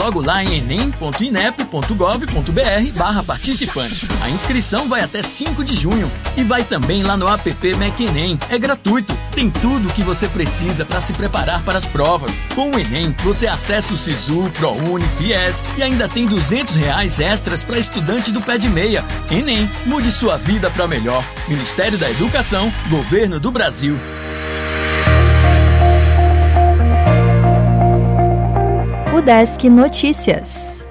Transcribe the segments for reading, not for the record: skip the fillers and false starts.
logo lá em enem.inep.gov.br/participante. A inscrição vai até 5 de junho e vai também lá no app MecEnem. É gratuito, tem tudo o que você precisa para se preparar para as provas. Com o Enem, você acessa o Sisu, ProUni, FIES e ainda tem R$200 extras para estudante do pé de meia. Enem, mude sua vida para melhor. Ministério da Educação, Governo do Brasil. UDESC Notícias.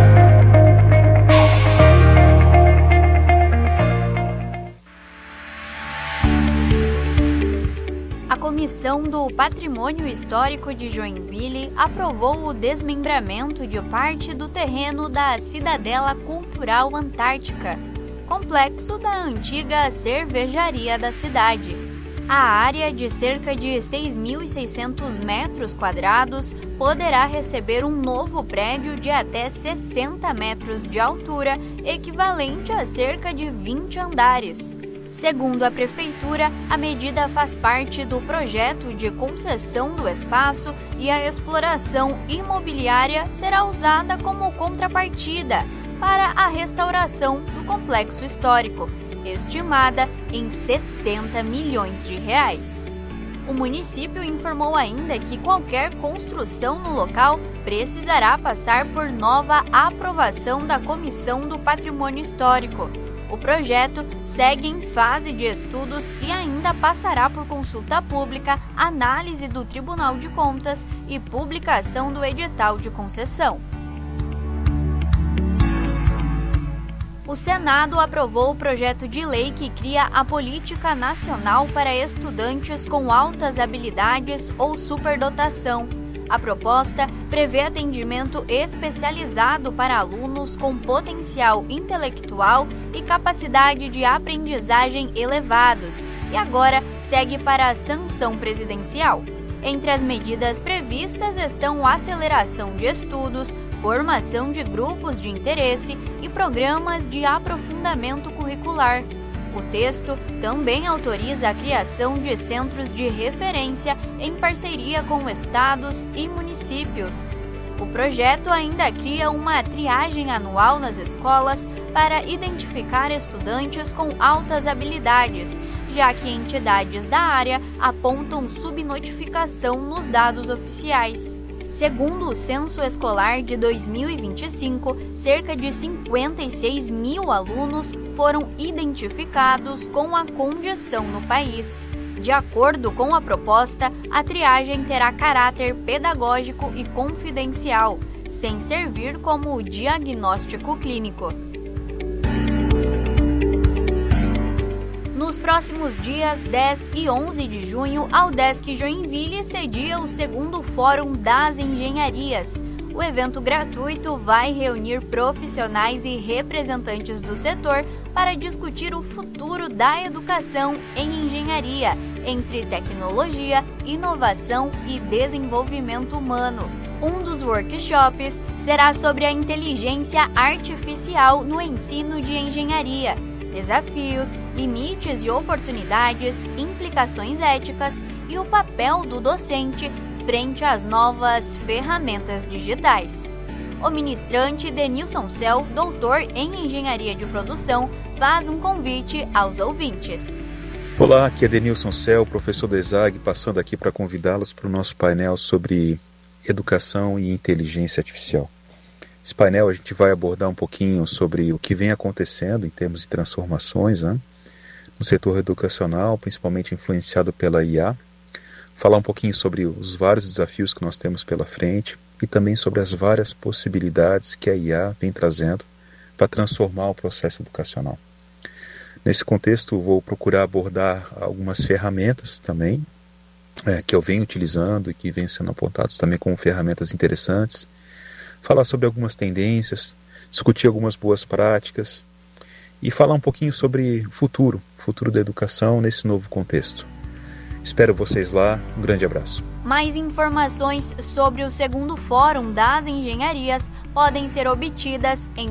A Comissão do Patrimônio Histórico de Joinville aprovou o desmembramento de parte do terreno da Cidadela Cultural Antártica, complexo da antiga cervejaria da cidade. A área de cerca de 6.600 metros quadrados poderá receber um novo prédio de até 60 metros de altura, equivalente a cerca de 20 andares. Segundo a Prefeitura, a medida faz parte do projeto de concessão do espaço e a exploração imobiliária será usada como contrapartida para a restauração do complexo histórico, estimada em R$70 milhões. O município informou ainda que qualquer construção no local precisará passar por nova aprovação da Comissão do Patrimônio Histórico. O projeto segue em fase de estudos e ainda passará por consulta pública, análise do Tribunal de Contas e publicação do edital de concessão. O Senado aprovou o projeto de lei que cria a Política Nacional para Estudantes com Altas Habilidades ou Superdotação. A proposta prevê atendimento especializado para alunos com potencial intelectual e capacidade de aprendizagem elevados e agora segue para a sanção presidencial. Entre as medidas previstas estão a aceleração de estudos, formação de grupos de interesse e programas de aprofundamento curricular. O texto também autoriza a criação de centros de referência em parceria com estados e municípios. O projeto ainda cria uma triagem anual nas escolas para identificar estudantes com altas habilidades, já que entidades da área apontam subnotificação nos dados oficiais. Segundo o Censo Escolar de 2025, cerca de 56 mil alunos foram identificados com a condição no país. De acordo com a proposta, a triagem terá caráter pedagógico e confidencial, sem servir como diagnóstico clínico. Nos próximos dias 10 e 11 de junho, a UDESC Joinville cedia o segundo Fórum das Engenharias. O evento gratuito vai reunir profissionais e representantes do setor para discutir o futuro da educação em engenharia, entre tecnologia, inovação e desenvolvimento humano. Um dos workshops será sobre a inteligência artificial no ensino de engenharia. Desafios, limites e oportunidades, implicações éticas e o papel do docente frente às novas ferramentas digitais. O ministrante Denilson Cel, doutor em Engenharia de Produção, faz um convite aos ouvintes. Olá, aqui é Denilson Cel, professor da ESAG, passando aqui para convidá-los para o nosso painel sobre educação e inteligência artificial. Esse painel a gente vai abordar um pouquinho sobre o que vem acontecendo em termos de transformações, no setor educacional, principalmente influenciado pela IA, falar um pouquinho sobre os vários desafios que nós temos pela frente e também sobre as várias possibilidades que a IA vem trazendo para transformar o processo educacional. Nesse contexto, vou procurar abordar algumas ferramentas também, que eu venho utilizando e que vêm sendo apontadas também como ferramentas interessantes, falar sobre algumas tendências, discutir algumas boas práticas e falar um pouquinho sobre o futuro da educação nesse novo contexto. Espero vocês lá, um grande abraço. Mais informações sobre o segundo Fórum das Engenharias podem ser obtidas em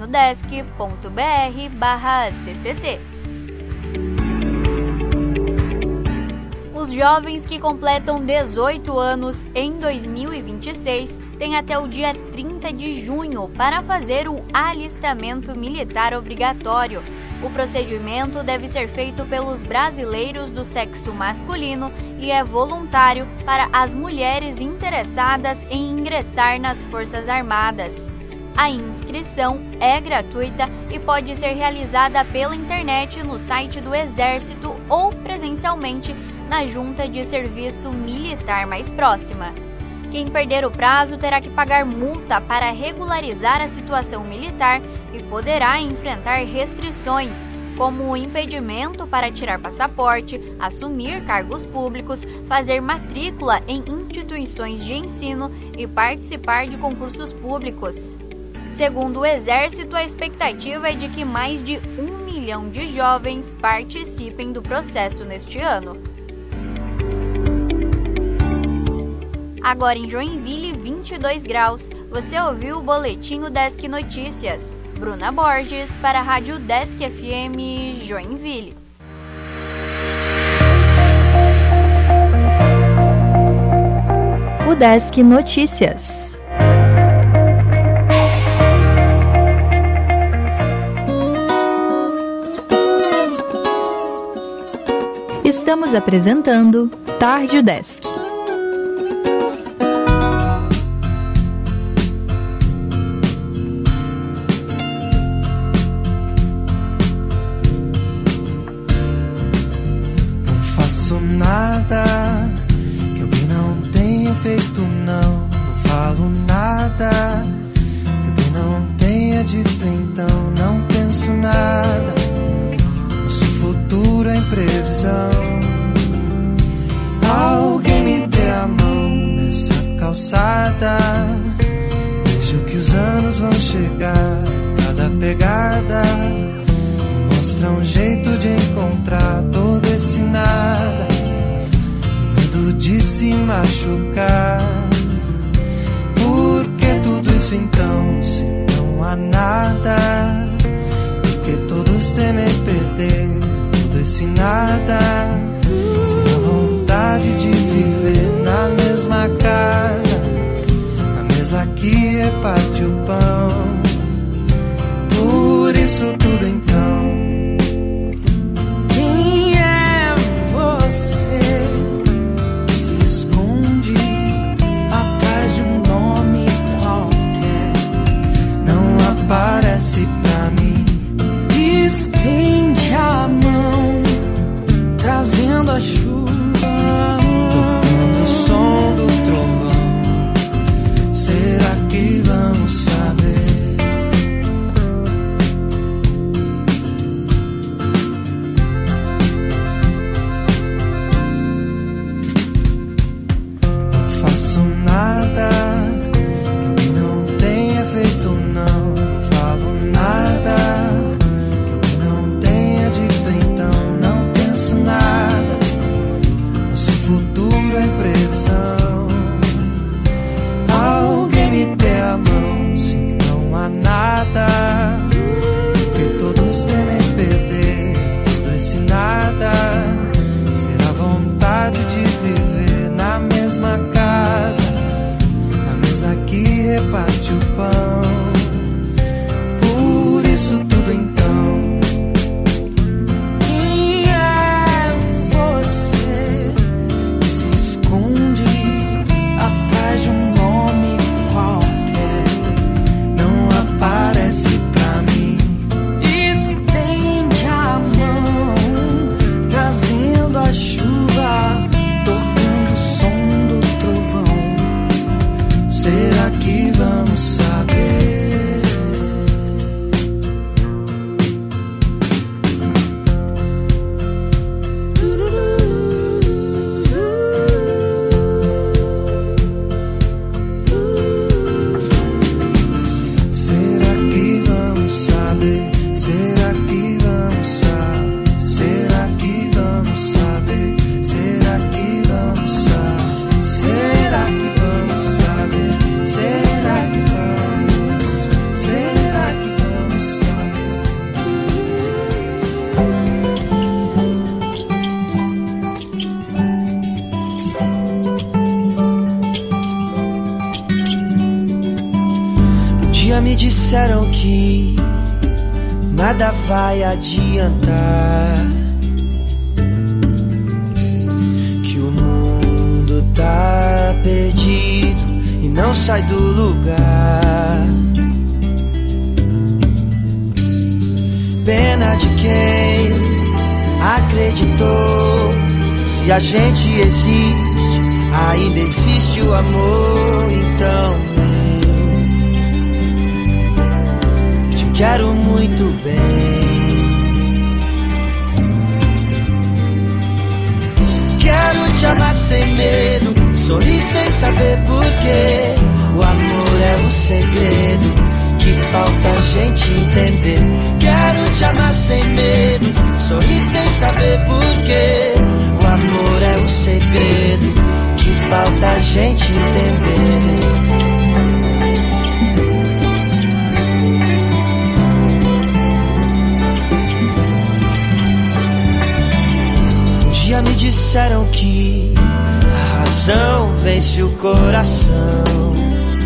udesc.br/cct. Os jovens que completam 18 anos em 2026 têm até o dia 30 de junho para fazer o alistamento militar obrigatório. O procedimento deve ser feito pelos brasileiros do sexo masculino e é voluntário para as mulheres interessadas em ingressar nas Forças Armadas. A inscrição é gratuita e pode ser realizada pela internet no site do Exército ou presencialmente na Junta de Serviço Militar mais próxima. Quem perder o prazo terá que pagar multa para regularizar a situação militar e poderá enfrentar restrições, como o impedimento para tirar passaporte, assumir cargos públicos, fazer matrícula em instituições de ensino e participar de concursos públicos. Segundo o Exército, a expectativa é de que mais de 1 milhão de jovens participem do processo neste ano. Agora em Joinville, 22 graus. Você ouviu o Boletim Udesc Notícias. Bruna Borges para a Rádio Udesc FM Joinville. Udesc Notícias. Estamos apresentando Tarde Udesc. Nada que alguém não tenha feito, não falo nada que alguém não tenha dito, então não penso nada. Nosso futuro é imprevisão. Alguém me dê a mão nessa calçada. Vejo que os anos vão chegar, cada pegada mostra um jeito de encontrar todo esse nada. Medo de se machucar. Por que tudo isso então, se não há nada? Porque todos temem perder todo esse nada, sem a vontade de viver na mesma casa, na mesa que reparte o pão. Por isso tudo então. Quem é você que se esconde atrás de um nome qualquer? Não aparece pra mim. Estende a mão, trazendo a chuva, tocando o som do trovão. Será que vamos saber? Nada que alguém não tenha feito, não falo nada dia me disseram que nada vai adiantar, que o mundo tá perdido e não sai do lugar. Pena de quem acreditou. Se a gente existe, ainda existe o amor. Então eu te quero muito bem. Quero te amar sem medo, sorrir sem saber porquê. O amor é o segredo que falta a gente entender. Quero te amar sem medo, sorrir sem saber porquê. O amor é o segredo que falta a gente entender. Um dia me disseram que a razão vence o coração,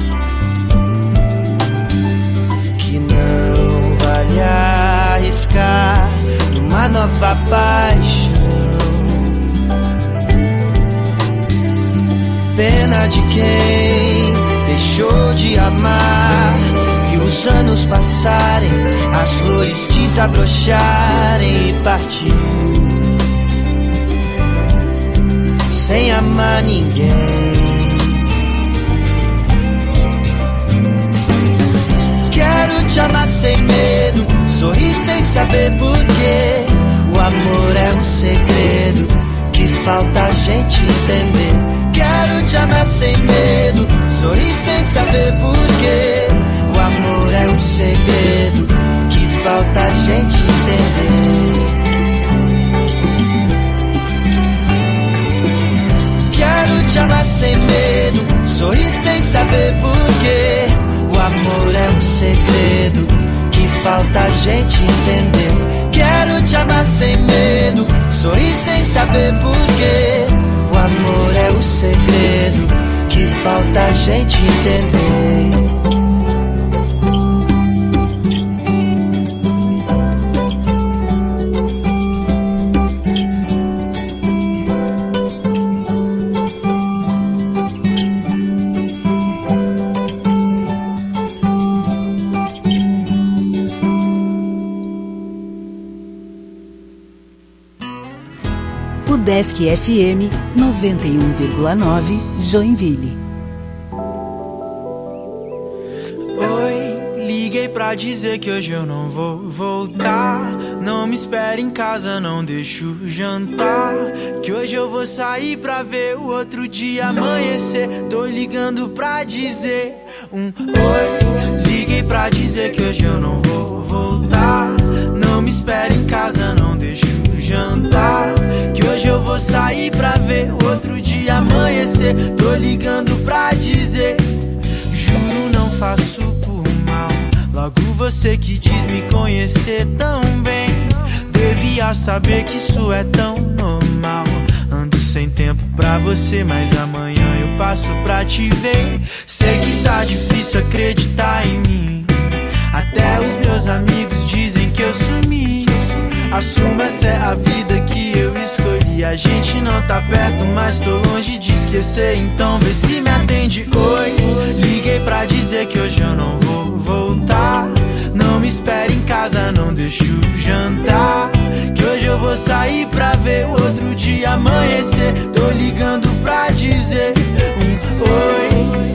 vale arriscar numa nova paixão. Pena de quem deixou de amar, viu os anos passarem, as flores desabrocharem e partiu sem amar ninguém. Quero te amar sem medo, sorrir sem saber porquê. O amor é um segredo que falta a gente entender. Quero te amar sem medo, sorrir sem saber porquê. O amor é um segredo que falta a gente entender. Quero te amar sem medo, sorrir sem saber porquê. O amor é um segredo que falta a gente entender. Quero te amar sem medo, sorrir sem saber porquê. O amor é o segredo que falta a gente entender. Desk FM 91,9 Joinville. Oi, liguei pra dizer que hoje eu não vou voltar. Não me espere em casa, não deixo jantar, que hoje eu vou sair pra ver o outro dia amanhecer. Tô ligando pra dizer oi. Liguei pra dizer que hoje eu não vou voltar. Não me espere em casa, não deixo jantar, que hoje eu vou sair pra ver o outro dia amanhecer. Tô ligando pra dizer, juro não faço por mal. Logo você que diz me conhecer tão bem, devia saber que isso é tão normal. Ando sem tempo pra você, mas amanhã eu passo pra te ver. Sei que tá difícil acreditar em mim, até os meus amigos dizem que eu sumi. Assumo, essa é a vida que eu escolhi. A gente não tá perto, mas tô longe de esquecer. Então vê se me atende, oi. Liguei pra dizer que hoje eu não vou voltar. Não me espere em casa, não deixo jantar, que hoje eu vou sair pra ver o outro dia amanhecer. Tô ligando pra dizer oi.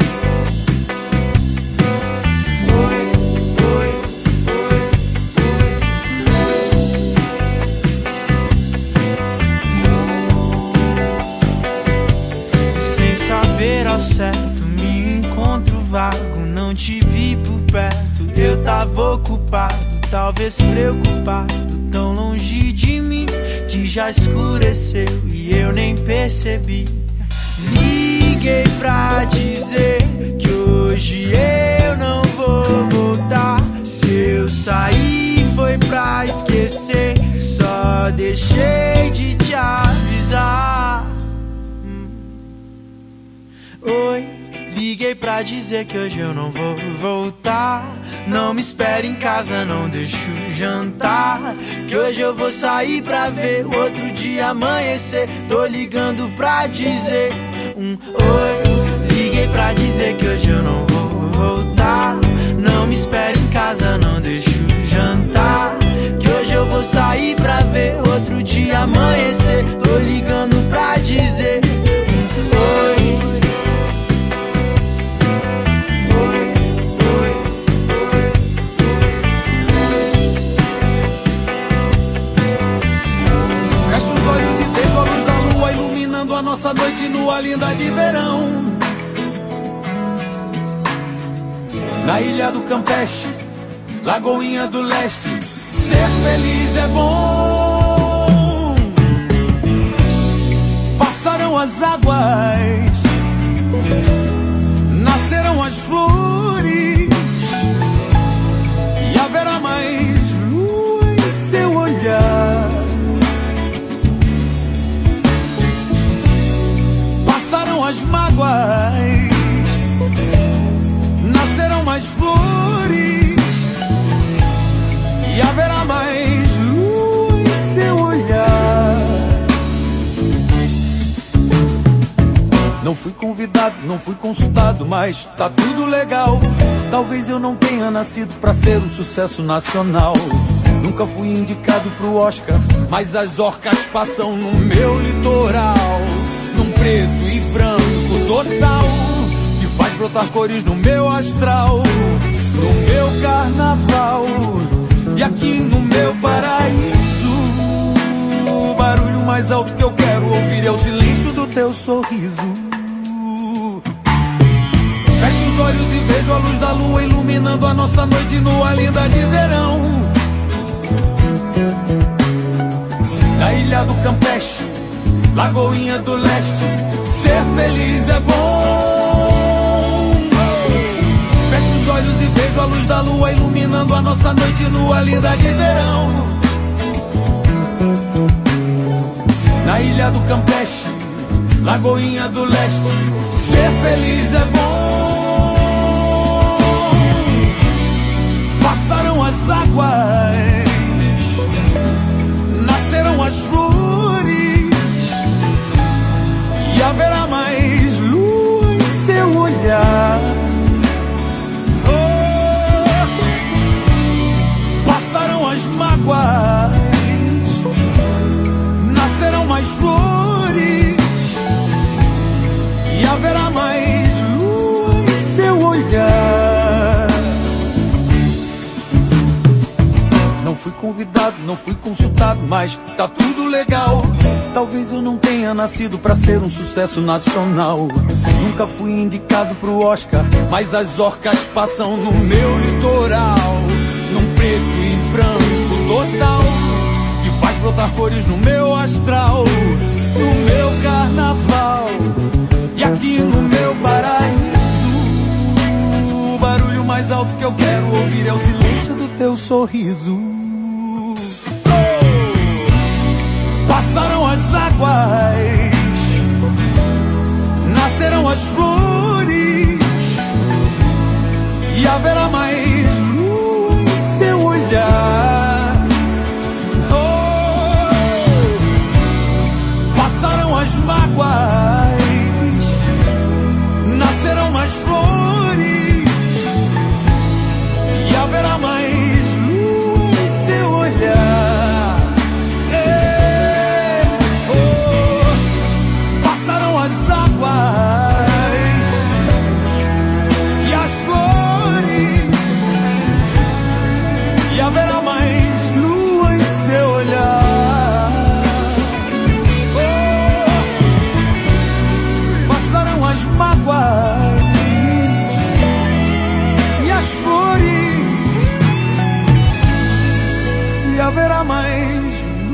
Ao certo, me encontro vago, não te vi por perto. Eu tava ocupado, talvez preocupado, tão longe de mim que já escureceu e eu nem percebi. Liguei pra dizer que hoje eu não vou voltar. Se eu sair foi pra esquecer, só deixei de te avisar. Oi, liguei Liguei pra dizer que hoje eu não vou voltar. Não me espere em casa, não deixo jantar, que hoje eu vou sair pra ver o outro dia amanhecer. Tô ligando pra dizer oi. Liguei pra dizer que hoje eu não vou voltar. Não me espere em casa, não deixo jantar, que hoje eu vou sair pra ver outro dia amanhecer. Tô ligando pra dizer oi. Fecho os olhos e vejo a luz da lua iluminando a nossa noite nua linda de verão. Na ilha do Campeche, Lagoinha do Leste, ser feliz é bom. Passaram as águas, nasceram as flores, e haverá mais lua em seu olhar. Passaram as mágoas, nascerão mais flores, e haverá mais lua em seu olhar. Não fui convidado, não fui consultado, mas tá tudo legal. Talvez eu não tenha nascido pra ser um sucesso nacional. Nunca fui indicado pro Oscar, mas as orcas passam no meu litoral, num preto e branco total, que faz brotar cores no meu astral, no meu carnaval. E aqui no meu paraíso, o barulho mais alto que eu quero ouvir é o silêncio do teu sorriso. Fecho os olhos e vejo a luz da lua iluminando a nossa noite nua linda de verão. Na ilha do Campeche, Lagoinha do Leste, ser feliz é bom. Fecho os olhos e vejo a luz da lua iluminando a nossa noite nua linda de verão. Na ilha do Campeche, Lagoinha do Leste, ser feliz é bom. Passaram as águas, nasceram as flores, e haverá mais lua em seu olhar. Passaram as mágoas, nascerão mais flores, e haverá mais lua em seu olhar. Não fui convidado, não fui consultado, mas tá tudo legal. Talvez eu não tenha nascido pra ser um sucesso nacional. Nunca fui indicado pro Oscar, mas as orcas passam no meu litoral, num preto e branco total, que faz brotar cores no meu astral, no meu carnaval. E aqui no meu paraíso, o barulho mais alto que eu quero ouvir é o silêncio do teu sorriso. Passaram as águas, nascerão as flores, e haverá mais lua em seu olhar. Passaram as mágoas, nascerão mais flores, e haverá mais lua em seu olhar. E as flores, e haverá mais lua em seu olhar. Passaram as mágoas e as flores, e haverá mais.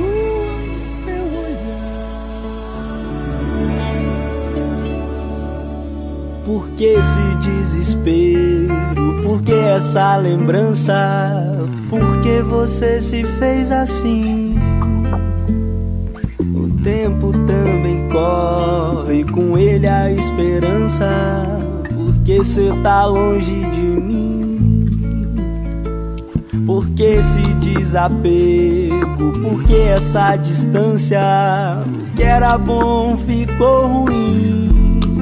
Por que esse desespero? Por que essa lembrança? Por que você se fez assim? O tempo também corre, com ele a esperança. Por porque cê tá longe de mim. Por que esse desapego? Por que essa distância? O que era bom ficou ruim.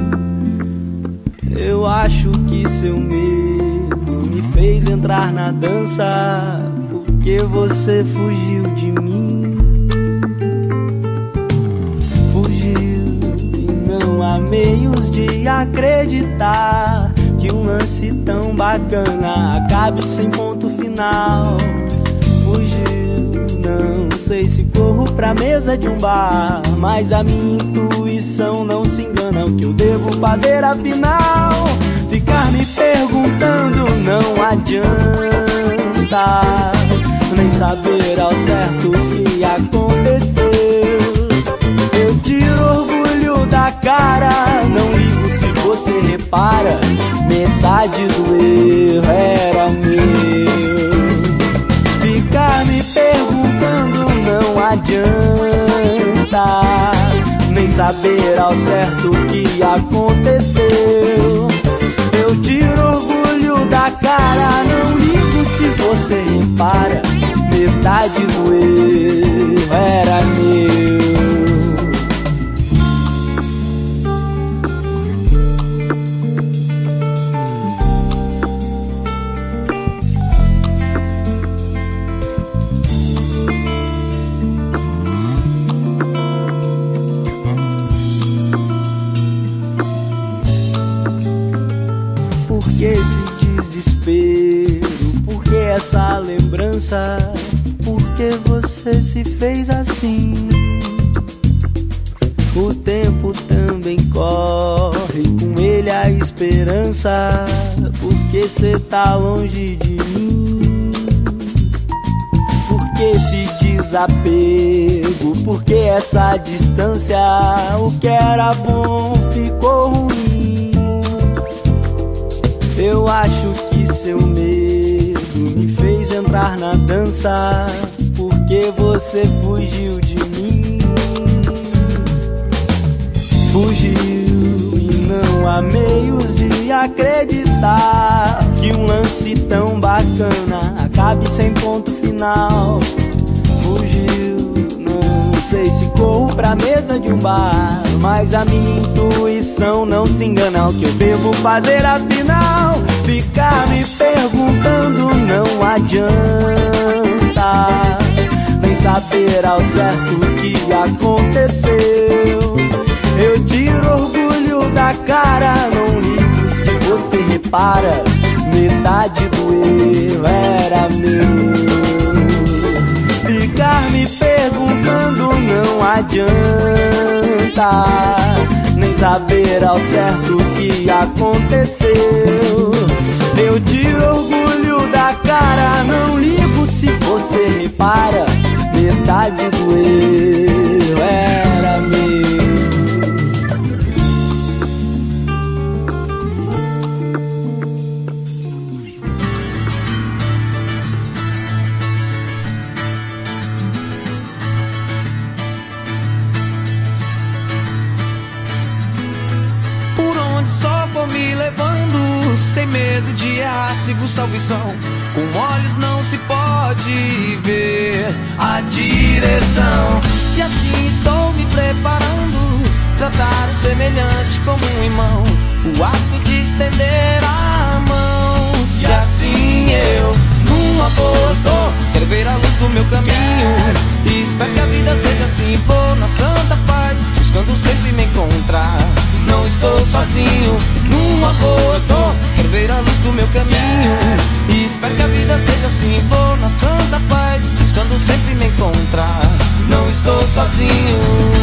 Eu acho que seu medo me fez entrar na dança, porque você fugiu de mim. Fugiu e não há meios de acreditar que um lance tão bacana acabe sem ponto final. Fugiu, não sei se corro pra mesa de um bar, mas a minha intuição não se engana. O que eu devo fazer afinal? Ficar me perguntando não adianta, nem saber ao certo o que aconteceu. Eu tiro orgulho da cara, não ligo se você repara, metade do erro era meu. Ficar me perguntando não adianta, nem saber ao certo o que aconteceu. Eu tiro orgulho da cara, não ligo se você repara, metade do erro era meu. Por que esse desespero? Por que essa lembrança? Por que você se fez assim? O tempo também corre, com ele a esperança. Por que cê tá longe de mim? Por que esse desapego? Por que essa distância? O que era bom ficou ruim. Eu acho que seu medo me fez entrar na dança, porque você fugiu de mim. Fugiu e não há meios de acreditar que um lance tão bacana acabe sem ponto final. Fugiu, não sei se corro pra mesa de um bar, mas a minha intuição não se engana. O que eu devo fazer afinal? Ficar me perguntando não adianta, nem saber ao certo o que aconteceu. Eu tiro orgulho da cara, não ligo se você repara, metade do erro era meu. Ficar me perguntando não adianta, nem saber ao certo o que aconteceu. Eu tiro orgulho da cara, não ligo se você repara, metade do erro era meu. Me levando, sem medo de errar, sigo salvação. Com olhos não se pode ver a direção. E assim estou me preparando, tratar o semelhante como um irmão, o ato de estender a mão. E assim eu, numa boa tô, quero ver a luz do meu caminho, e espero que a vida seja assim. Vou na santa paz, buscando sempre me encontrar. Não estou sozinho, numa boa tô, quero ver a luz do meu caminho, e espero que a vida seja assim. Vou na santa paz, buscando sempre me encontrar. Não estou sozinho.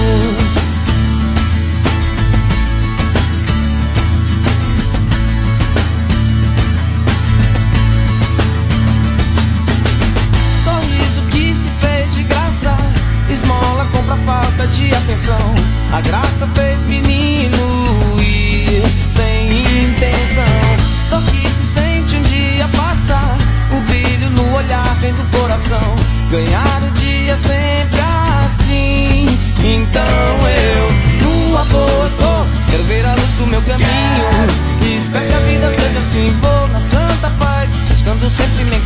Esmola compra falta de atenção. A graça fez menino ir sem intenção. Só que se sente um dia passar, o brilho no olhar vem do coração. Ganhar o dia sempre assim. Então eu, numa boa tô, quero ver a luz do meu caminho, e espero que a vida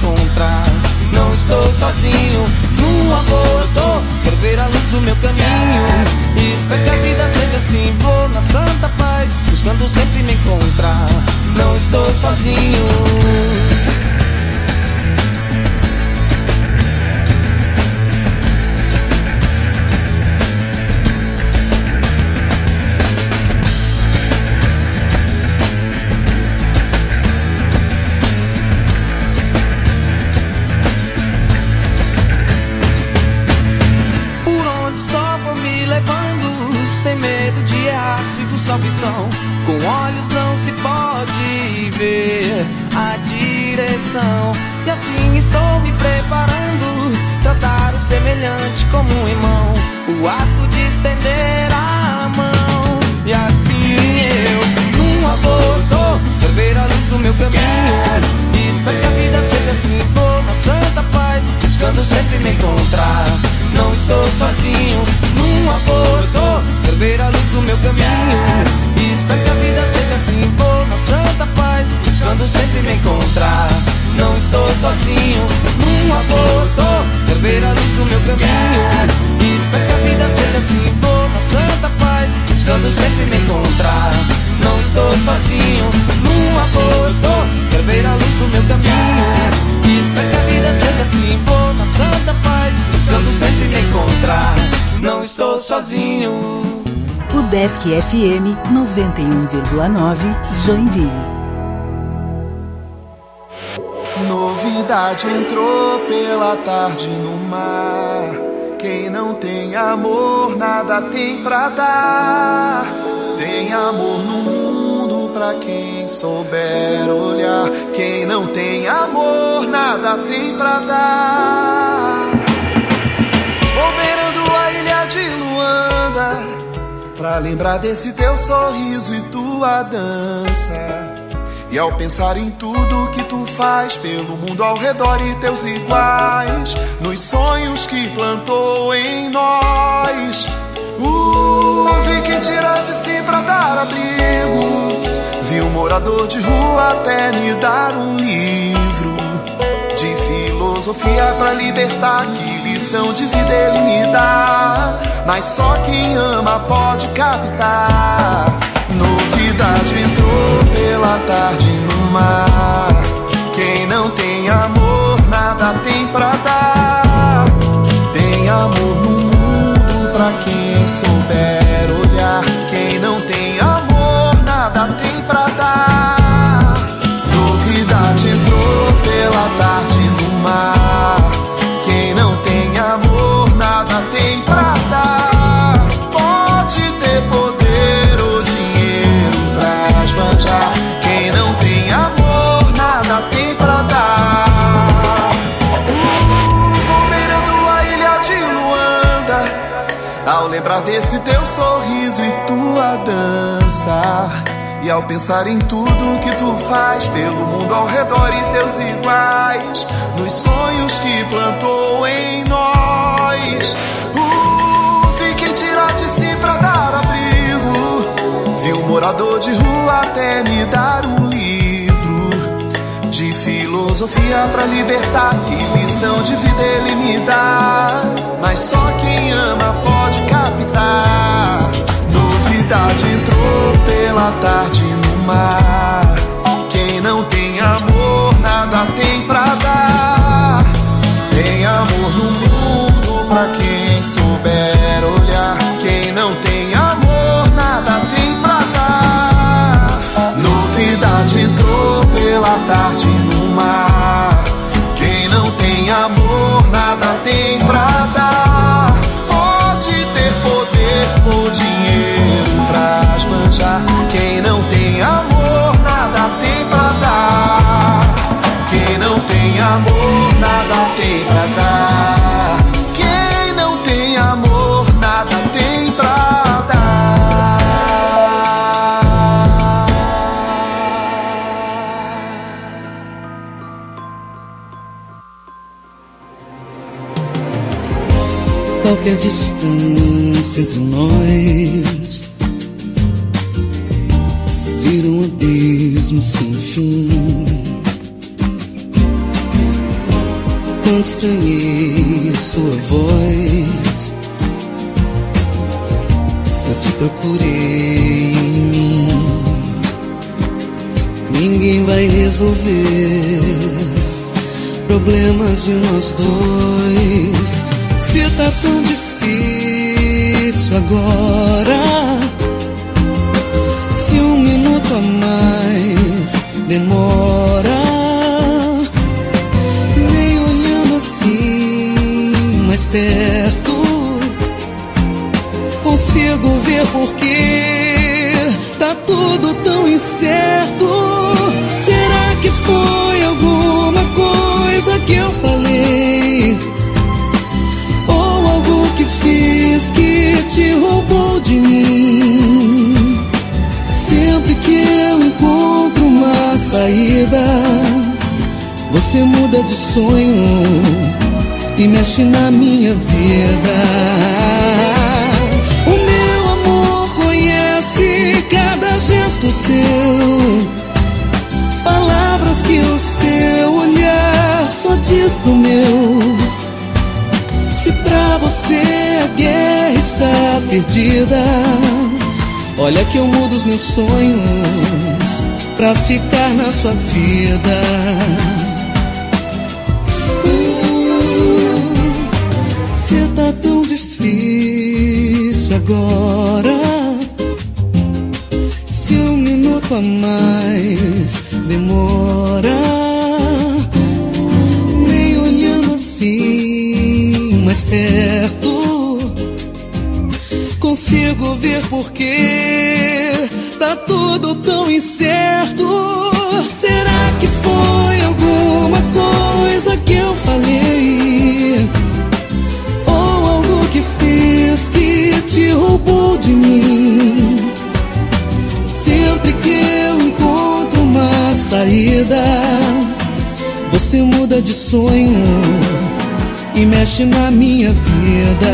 encontrar. Não estou sozinho, no amor eu tô. Quero ver a luz do meu caminho e espero que a vida seja assim. Vou na santa paz, buscando sempre me encontrar. Não estou sozinho. Com olhos não se pode ver a direção. E assim estou me preparando, tratar o semelhante como um irmão, o ato de estender a mão. E assim eu, num amor tô, quero ver a luz do meu caminho e espero que a vida seja assim. Vou na santa paz, buscando sempre me encontrar. Não estou sozinho, num amor tô, quero ver a luz do meu caminho e espero que a vida seja assim. Vou na santa paz, buscando sempre me encontrar. Não estou sozinho, num amor tô, quero ver a luz do meu caminho e espero que a vida seja assim. Vou na santa paz, buscando sempre me encontrar. Não estou sozinho, num amor tô, quero ver a luz do meu caminho e espero que a vida seja assim. Vou na santa paz, buscando sempre me encontrar. Não estou sozinho. O Desk FM 91,9 Joinville. Novidade entrou pela tarde no mar. Quem não tem amor, nada tem pra dar. Tem amor no mundo pra quem souber olhar. Quem não tem amor, nada tem pra dar. Vou beirando a ilha de Luanda pra lembrar desse teu sorriso e tua dança. E ao pensar em tudo que tu faz pelo mundo ao redor e teus iguais, nos sonhos que plantou em nós, vi quem tira de si pra dar abrigo. Vi um morador de rua até me dar um livro de filosofia pra libertar. Que lição de vida ele me dá, mas só quem ama pode captar. Novidade entrou pela tarde no mar. Quem não tem amor, nada tem pra dar. Tem amor no mundo pra quem souber olhar. Quem não tem amor, nada tem pra dar. Novidade entrou pela tarde no mar. Quem não tem amor, nada tem pra dar. Pode ter poder ou dinheiro pra esbanjar. Quem não tem amor, nada tem pra dar. Vou beirando a ilha de Luanda ao lembrar desse teu sorriso e tua dança. E ao pensar em tudo que tu faz pelo mundo ao redor e teus iguais, nos sonhos que plantou em nós, vi quem tirar de si pra dar abrigo. Vi um morador de rua até me dar um livro de filosofia pra libertar. Que lição de vida ele me dá, mas só quem ama pode captar. Novidade entrou pela tarde no mar. Quem não tem amor, nada tem pra dar. Tem amor no mundo pra quem souber olhar. Quem não tem amor, nada tem pra dar. Novidade entrou pela tarde no mar. Quem não tem amor, nada tem pra dar. Pode ter poder ou dinheiro pra esbanjar. Quem não tem amor, nada tem pra dar. Quem não tem amor, nada tem pra dar. Quem não tem amor, nada tem pra dar. Qualquer distância entre nós vira um abismo sem fim. quando estranhei sua voz. Eu te procurei em mim. Ninguém vai resolver problemas de nós dois. Se tá tão difícil agora, se um minuto a mais demora, nem olhando assim mais perto consigo ver porque tá tudo tão incerto. Será que foi alguma coisa que eu falei, ou algo que fiz que te roubou de mim? Sempre que eu encontro uma saída, você muda de sonho e mexe na minha vida. O meu amor conhece cada gesto seu, palavras que o seu olhar só diz pro meu. Se pra você a guerra está perdida, olha que eu mudo os meus sonhos pra ficar na sua vida. Se tá tão difícil agora, se um minuto a mais demora, nem olhando assim mais perto consigo ver porque tá tudo tão incerto. Será que foi alguma coisa que eu falei, ou algo que fiz que te roubou de mim? Sempre que eu encontro uma saída, você muda de sonho e mexe na minha vida.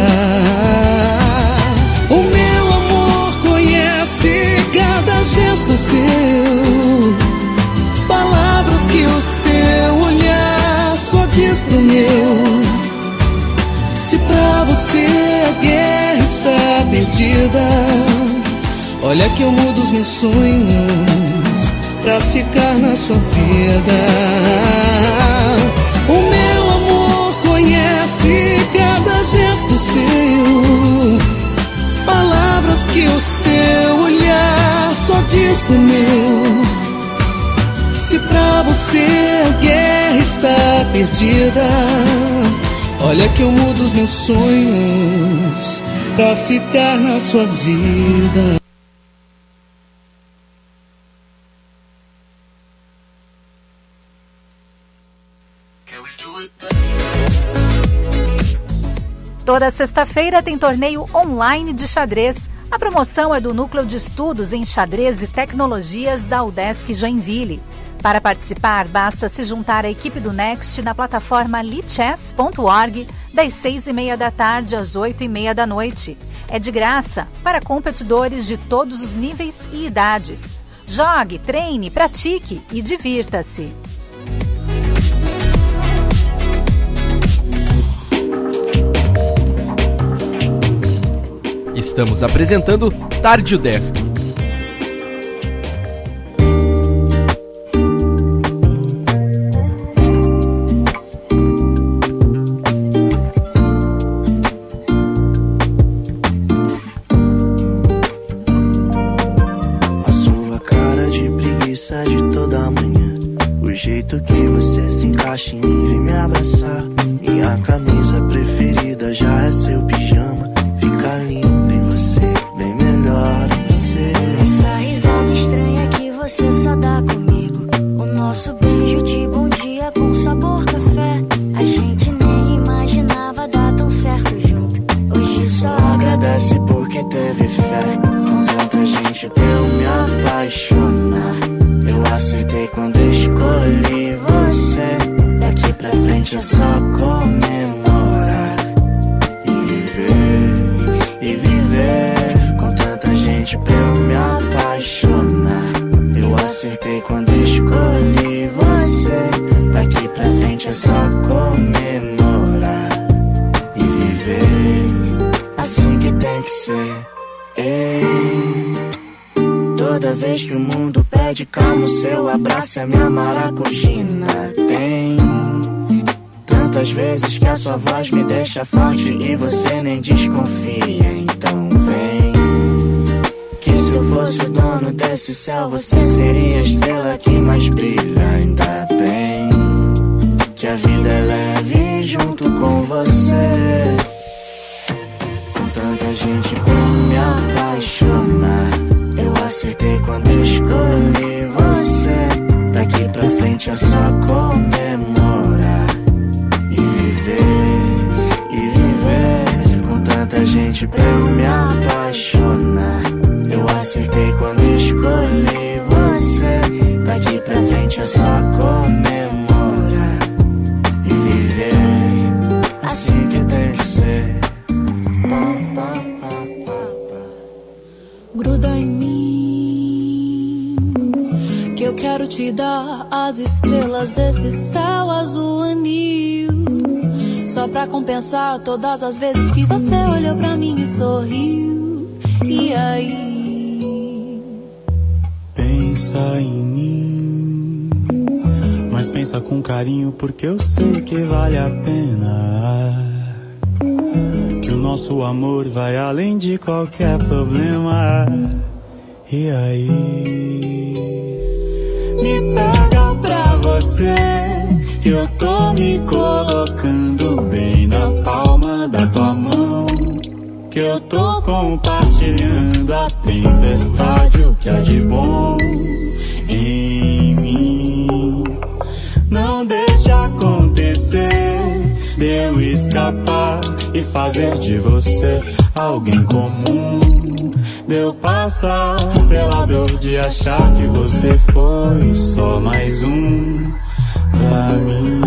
O meu amor conhece cada gesto seu, palavras que o seu olhar só diz pro meu. Se pra você a guerra está perdida, olha que eu mudo os meus sonhos pra ficar na sua vida. O meu amor conhece cada gesto seu, palavras que o seu olhar só diz pro meu. Se pra você a guerra está perdida, olha que eu mudo os meus sonhos pra ficar na sua vida. Toda sexta-feira tem torneio online de xadrez. A promoção é do Núcleo de Estudos em Xadrez e Tecnologias da UDESC Joinville. Para participar, basta se juntar à equipe do Next na plataforma lichess.org das 6h30 da tarde às 8h30 da noite. É de graça para competidores de todos os níveis e idades. Jogue, treine, pratique e divirta-se. Estamos apresentando Tarde UDESC. A sua cara de preguiça de toda manhã, o jeito que você se encaixa em mim, vem me abraçar. Minha camisa preferida já é seu pijama, fica lindo. Essa risada estranha que você só dá comigo, o nosso beijo de bom dia com sabor café, a gente nem imaginava dar tão certo junto. Hoje só agradece porque teve fé. Com tanta gente pra eu me apaixonar, eu acertei quando escolhi você. Daqui pra frente é só comemorar e viver. Gente pra eu me apaixonar, eu acertei quando escolhi você. Daqui pra frente é só comemorar. vez que o mundo pede calma, o seu abraço é minha maracujina. Tem tantas vezes que a sua voz me deixa forte e você nem desconfia. Então vem, que se eu fosse o dono desse céu, você seria a estrela que mais brilha. Ainda bem que a vida é leve junto com você. Com tanta gente por me apaixonar, eu acertei quando escolhi você. Daqui pra frente é só comemorar e viver. Com tanta gente pra eu me apaixonar, eu acertei quando escolhi você. Daqui pra frente é só comemorar e viver, assim que tem que ser. Gruda em mim, que eu quero te dar as estrelas desse céu azul anil, só pra compensar todas as vezes que você olhou pra mim e sorriu. E aí? Pensa em mim, mas pensa com carinho, porque eu sei que vale a pena. Que o nosso amor vai além de qualquer problema. E aí? Me pega pra você, que eu tô me colocando bem na palma da tua mão. Que eu tô compartilhando a tempestade, o que há de bom em mim. Não deixa acontecer de eu escapar e fazer de você alguém comum. De eu passar pela dor de achar que você foi só mais um pra mim.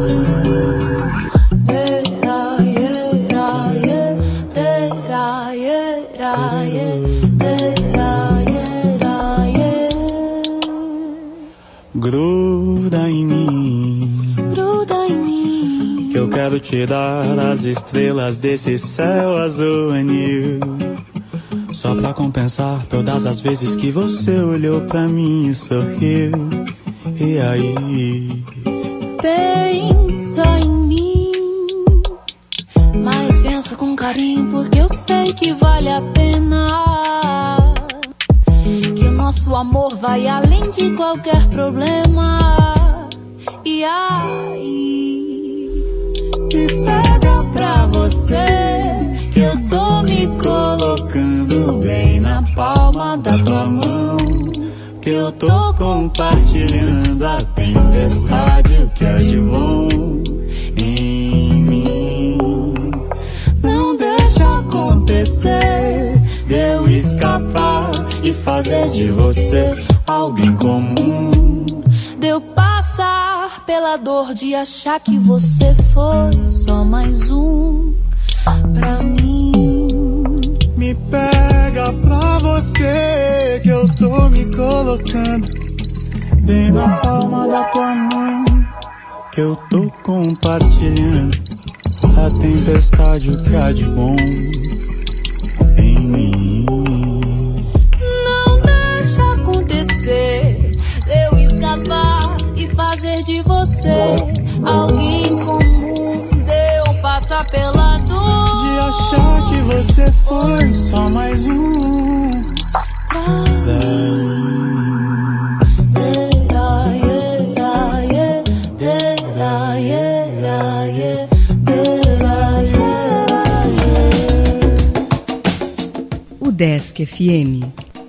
Gruda em mim, gruda em mim, que eu quero te dar as estrelas desse céu azul anil, só pra compensar todas as vezes que você olhou pra mim e sorriu. E aí? Pensa em mim, mas pensa com carinho, porque eu sei que vale a pena. Que o nosso amor vai além de qualquer problema. E aí? Me pega pra você, que eu tô me colocando bem na palma da tua mão. Que eu tô compartilhando a tempestade, o que é de bom em mim. Não deixa acontecer de eu escapar e fazer de você alguém comum. De eu passar pela dor de achar que você foi só mais um pra mim. Me pega pra você, que eu tô me colocando bem na palma da tua mão. Que eu tô compartilhando a tempestade, o que há de bom em mim. Não deixa acontecer, eu escapar e fazer de você alguém comum. De eu passar pela dor de achar que você foi só mais um pra mim. Desk FM.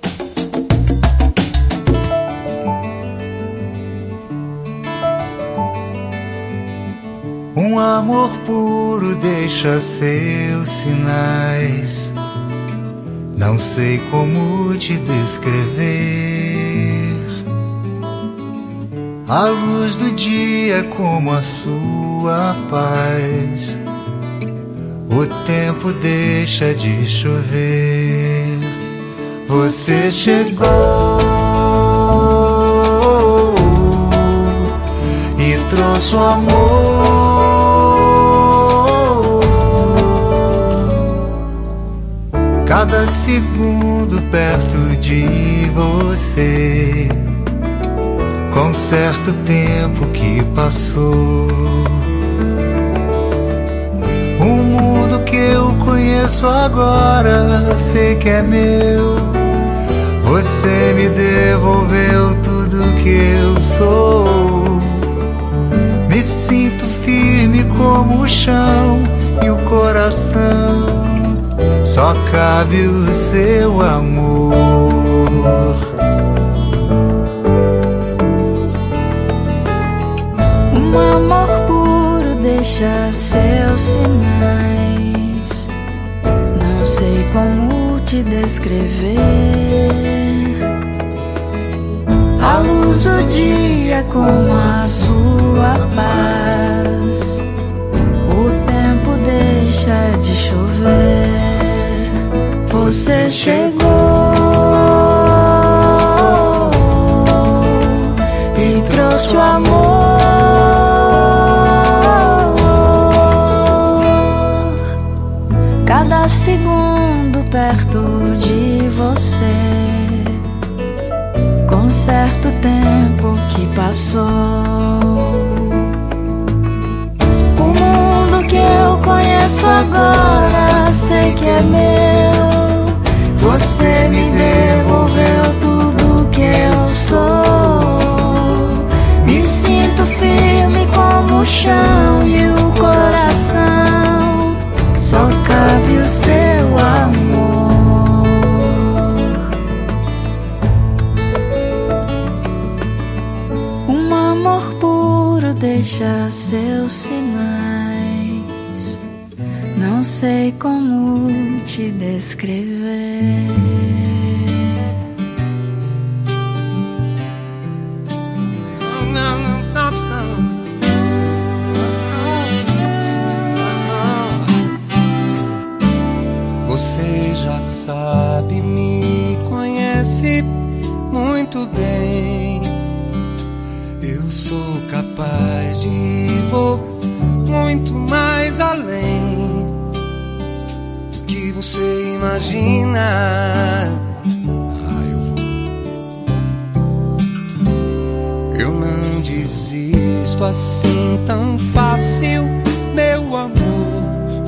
Um amor puro deixa seus sinais. Não sei como te descrever. A luz do dia é como a sua paz. O tempo deixa de chover. Você chegou e trouxe o amor. Cada segundo perto de você certo tempo que passou. O mundo que eu conheço agora sei que é meu. Você me devolveu tudo que eu sou. Me sinto firme como o chão e o coração. Só cabe o seu amor. Um amor puro deixa seus sinais. Não sei como te descrever. A luz do dia com a sua paz. O tempo deixa de chover. Você chegou e trouxe o amor. Cada segundo perto de você, com certo tempo que passou. O mundo que eu conheço agora sei que é meu. Você me devolveu tudo que eu sou. Me sinto firme como o chão e o coração. Só cabe o seu amor. Um amor puro deixa seus sinais. Não sei como te descrever. Você já sabe, me conhece muito bem. Eu sou capaz de vou muito mais além do que você imagina. Eu não desisto assim tão fácil, meu amor,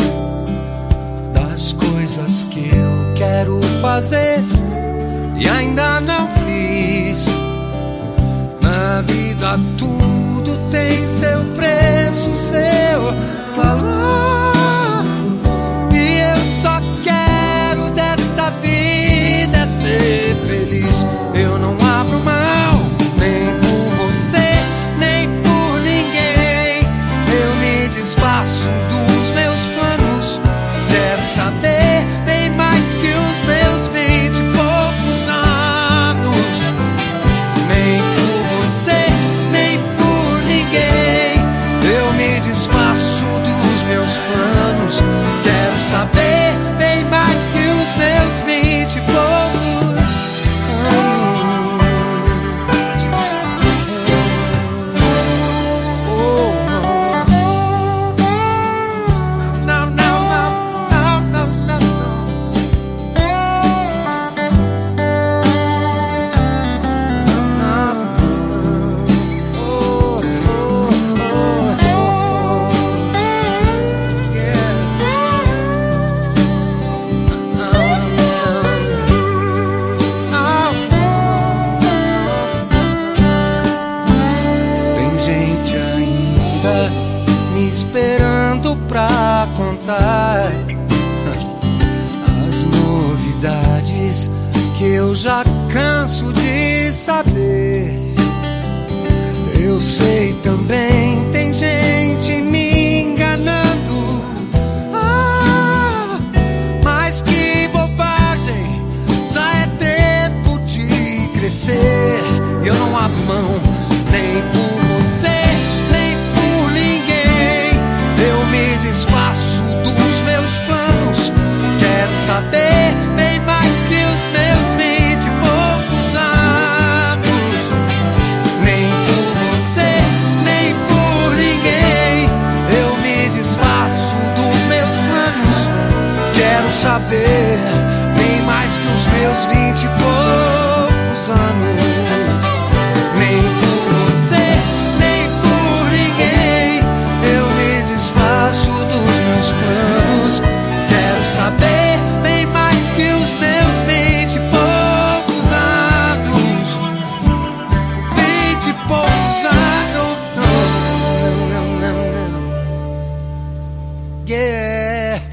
das coisas que eu quero fazer e ainda não fiz. Na vida tudo tem seu preço, seu valor, e eu só quero dessa vida ser feliz. Eu não abro mão, nem por você, nem por ninguém. Eu me desfaço dos meus planos. Quero saber bem mais que os meus 20 e poucos anos. Nem por você, nem por ninguém. Eu me desfaço dos meus planos. Quero saber bem mais que os meus 20 e poucos esperando pra contar as novidades que eu já canso de saber. Eu sei também, tem gente me enganando. Mas que bobagem, já é tempo de crescer. Eu não abro mão, nem por você, nem por ninguém. Eu me desfaço dos meus planos. Quero saber bem mais que os meus 20 e poucos anos. Nem por você, nem por yeah.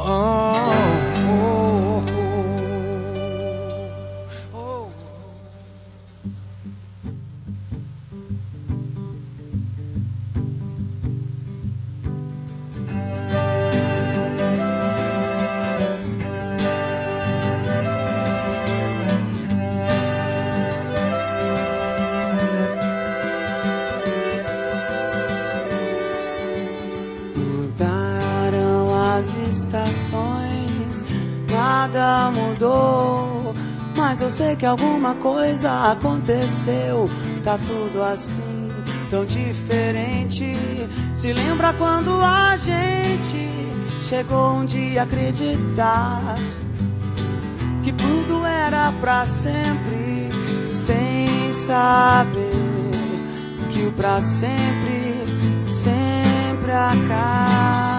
Estações, nada mudou, mas eu sei que alguma coisa aconteceu. Tá tudo assim, tão diferente. Se lembra quando a gente chegou um dia a acreditar que tudo era pra sempre, sem saber que o pra sempre sempre acaba.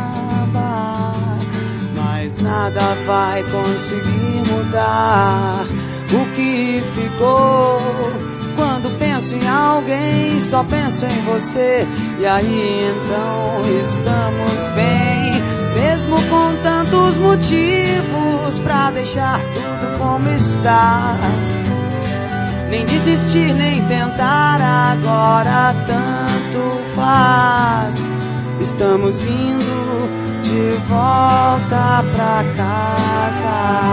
Mas nada vai conseguir mudar o que ficou. Quando penso em alguém, só penso em você. E aí então estamos bem, mesmo com tantos motivos pra deixar tudo como está. Nem desistir, nem tentar, agora tanto faz. Estamos indo de volta pra casa.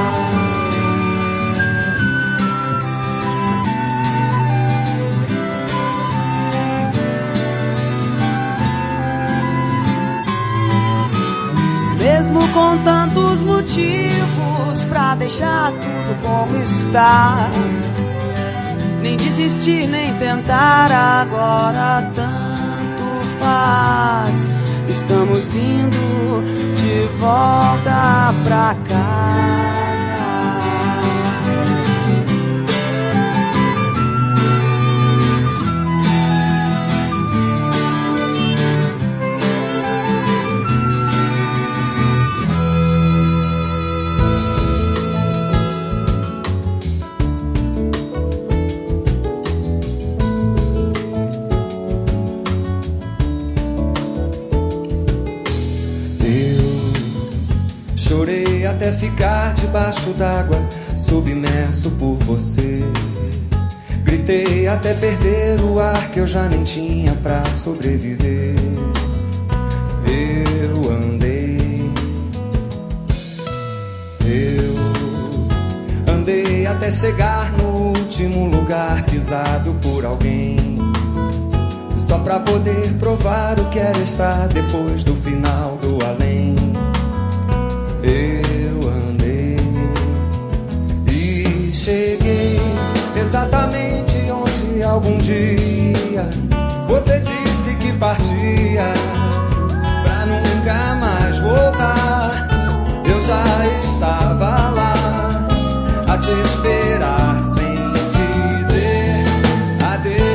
Mesmo com tantos motivos pra deixar tudo como está. Nem desistir, nem tentar, agora tanto faz. Estamos indo de volta pra casa. Chorei até ficar debaixo d'água, submerso por você. Gritei até perder o ar que eu já nem tinha pra sobreviver. Eu andei até chegar no último lugar pisado por alguém, só pra poder provar o que era estar depois do final do além. Eu andei e cheguei exatamente onde algum dia você disse que partia pra nunca mais voltar. Eu já estava lá a te esperar sem dizer adeus.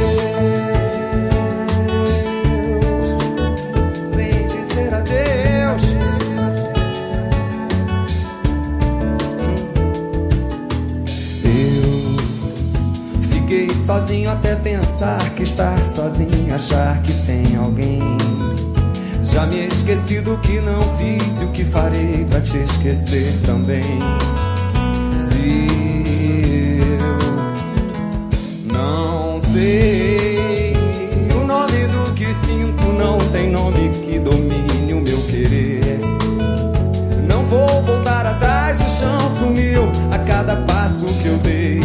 Sozinho até pensar que estar sozinho, achar que tem alguém. Já me esqueci do que não fiz e o que farei pra te esquecer também. Se eu não sei o nome do que sinto, não tem nome que domine o meu querer. Não vou voltar atrás, o chão sumiu a cada passo que eu dei.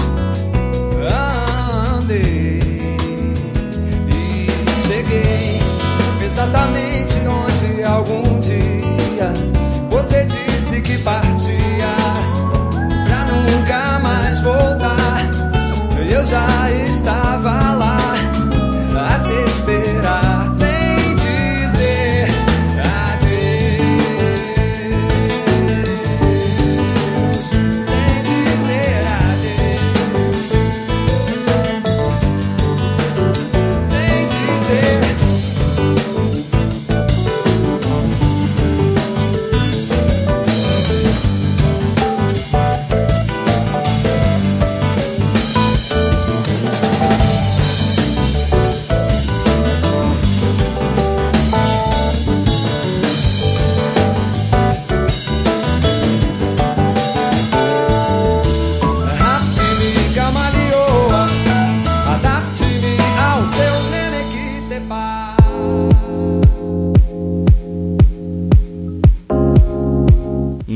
E cheguei exatamente onde algum dia você disse que partia pra nunca mais voltar. Eu já estava lá a te esperar sem dizer adeus, sem dizer adeus, sem dizer.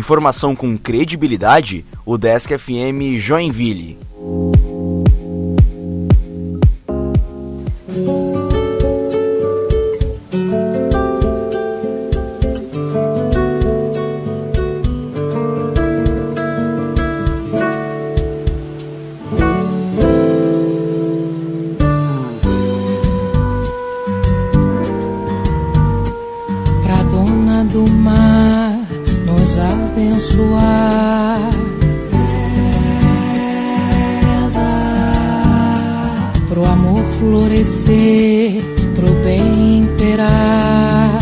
Informação com credibilidade, UDESC FM Joinville. Abençoar, reza pro amor florescer, pro bem imperar,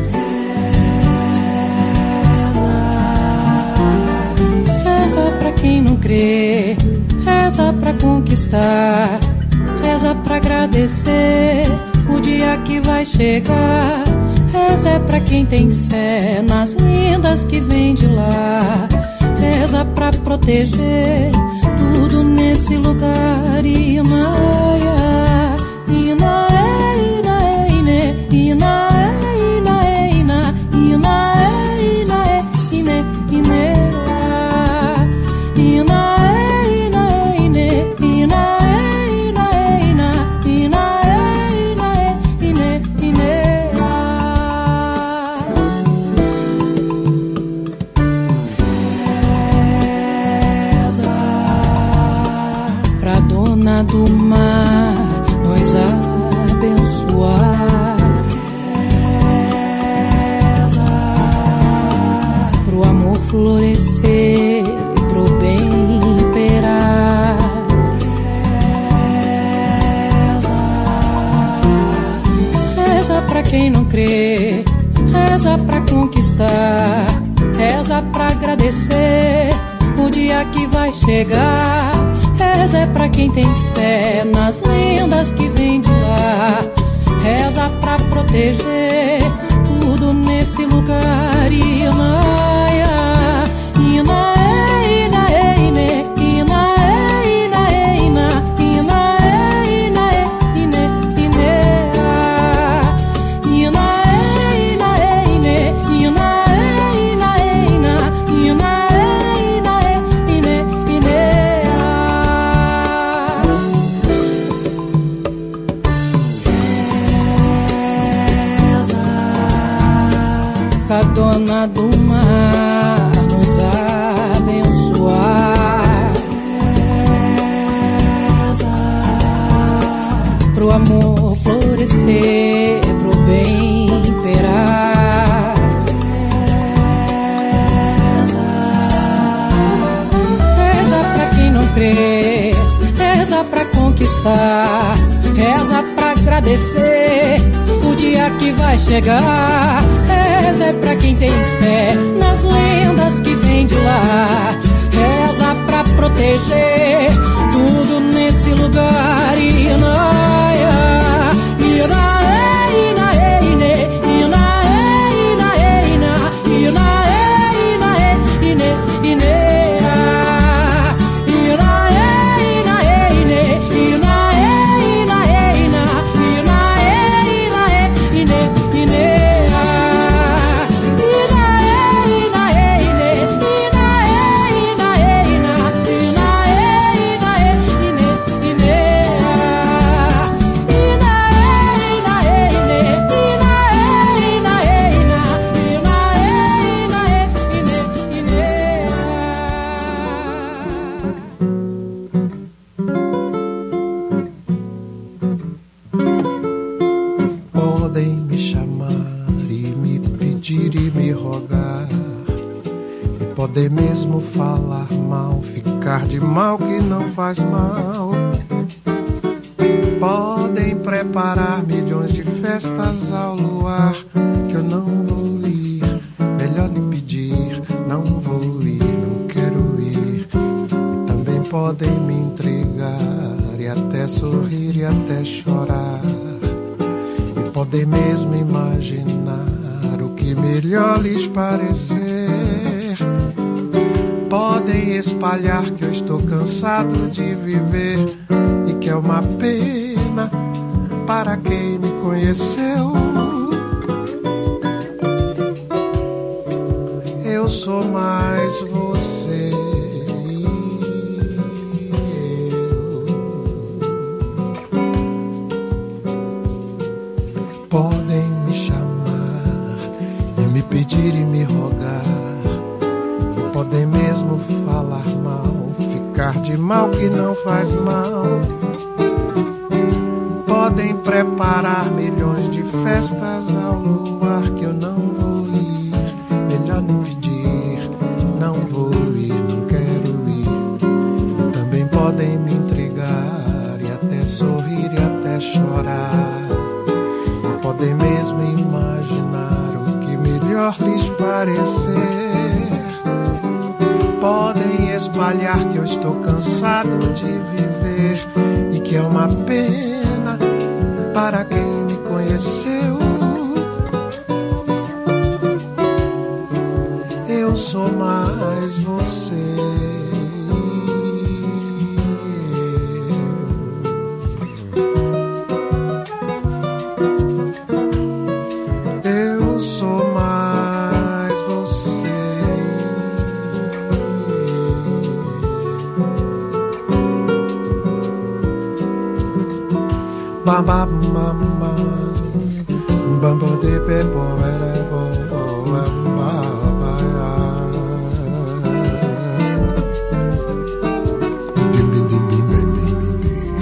reza pra quem não crê, reza pra conquistar, reza pra agradecer o dia que vai chegar. Reza é pra quem tem fé nas lendas que vem de lá. Reza pra proteger tudo nesse lugar. Inaia, inae, inae, ine, inae, inae, ina, inae, inae, ine, inea, inae, inae, ine, inae, inae, ina, inae, inae, ine, inea. Do mar nos abençoar, reza pro amor florescer, pro bem imperar, reza pra quem não crê, reza pra conquistar, reza pra agradecer o dia que vai chegar. Reza é pra quem tem fé nas lendas que vem de lá. Reza pra proteger tudo nesse lugar. Inaia, inae, inae, ine, inae, inae, ina, inae, inae, ine, inea, inae, inae, ine, inae, inae, ina, inae, inae, ine, inea. A dona do mar nos abençoar, reza pro amor florescer, pro bem imperar, reza pra quem não crê, reza pra conquistar, reza pra agradecer o dia que vai chegar. Reza é pra quem tem fé nas lendas que vem de lá. Reza pra proteger tudo nesse lugar. Inaia, inae, inae, ine, inae, inae, ina, inae, inae, ine, inea, inae, inae, ine, inae, inae, ina, inae, inae, ine, inea. Podem me chamar e me pedir e me rogar, e podem mesmo falar mal, ficar de mal que não faz mal. Podem preparar milhões de festas ao luar, que eu não vou ir, melhor lhe pedir, não vou ir, não quero ir. E também podem me intrigar, e até sorrir e até chorar, e podem mesmo imaginar o que melhor lhes parecer. Podem espalhar que eu estou cansado de viver e que é uma pena para quem me conheceu. Eu sou mais mais você. Podem me chamar e me pedir e me rogar, e podem mesmo falar mal, ficar de mal que não faz mal. Podem preparar milhões de festas ao luar que eu não vou ir, melhor nem pedir, não vou ir, não quero ir. E também podem me intrigar e até sorrir e até chorar. Podem mesmo imaginar o que melhor lhes parecer. Podem espalhar que eu estou cansado de viver e que é uma pena para quem me conheceu. Eu sou mais você. Ba ba ma ma, ba ba de pe bo era bo ba ba ya. Bim bim bim bim bim bim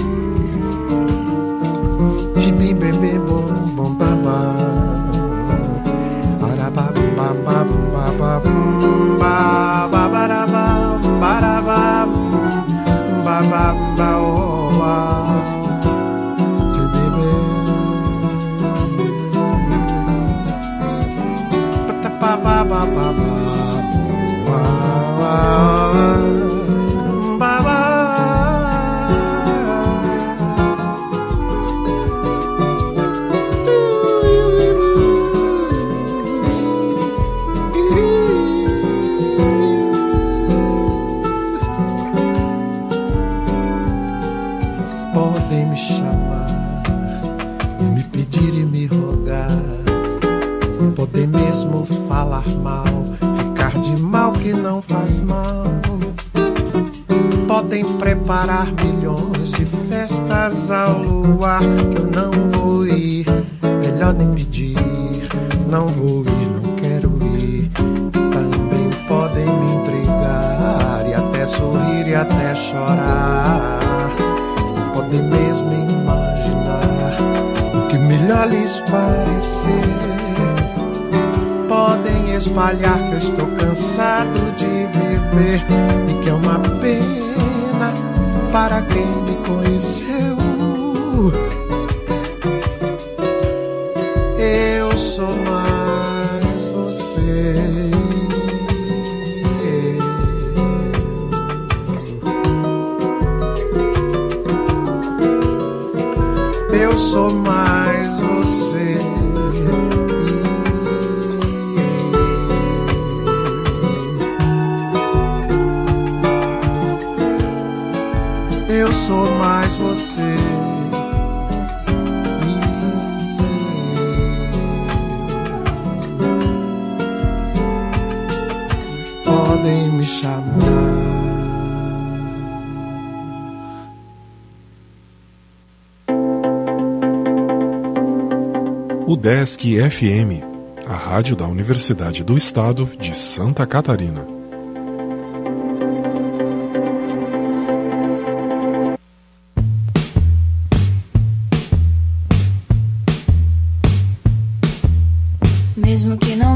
bim. Ti bim bim bim bom bom ba ba. Ara ba ba ba ba ba ba ba ba ra ba ra ba ba ba ba oh ba. Ba ba ba ba ba ba ba. Podem me chamar e me pedir e me rogar, podem mesmo falar mal, ficar de mal que não faz mal. Podem preparar milhões de festas ao luar que eu não vou ir, melhor nem pedir, não vou ir, não quero ir. Também podem me intrigar e até sorrir e até chorar. Podem mesmo imaginar o que melhor lhes parecer. Podem espalhar que eu estou cansado de viver e que é uma pena para quem me conheceu. Eu sou mais você. Eu sou mais você. Eu sou mais você. Podem me chamar. UDESC FM, a rádio da Universidade do Estado de Santa Catarina. Mesmo que não